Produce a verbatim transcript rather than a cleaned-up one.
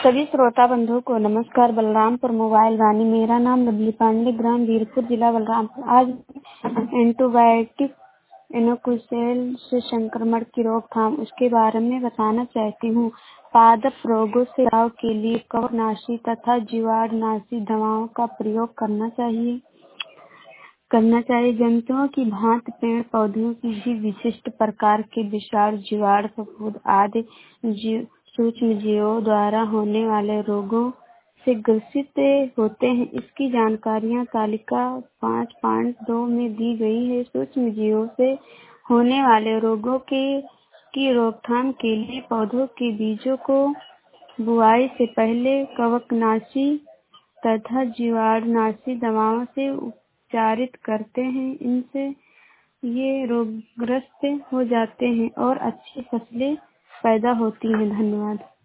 सभी श्रोता बंधुओं को नमस्कार। बलरामपुर मोबाइल वाणी। मेरा नाम लवली पांडे, ग्राम वीरपुर, जिला बलरामपुर। आज एंटीबायोटिक इनोकुलसेल से संक्रमण की रोकथाम उसके बारे में बताना चाहती हूँ। पादप रोगों से बचाव के लिए कवकनाशी तथा जीवाणुनाशी दवाओं का प्रयोग करना चाहिए करना चाहिए जंतुओं की भांति पेड़ पौधों की भी विशिष्ट प्रकार के विषाणु, जीवाणु, फफूंद आदि जीव सूक्ष्म जीवों द्वारा होने वाले रोगों से ग्रसित होते हैं। इसकी जानकारियाँ तालिका पाँच पॉइंट दो में दी गई है। सूक्ष्म जीवों से होने वाले रोगों के की रोकथाम के लिए पौधों के बीजों को बुआई से पहले कवकनाशी तथा जीवाणुनाशी दवाओं से उपचारित करते हैं। इनसे ये रोगग्रस्त हो जाते हैं और अच्छी फसलें पैदा होती हैं। धन्यवाद।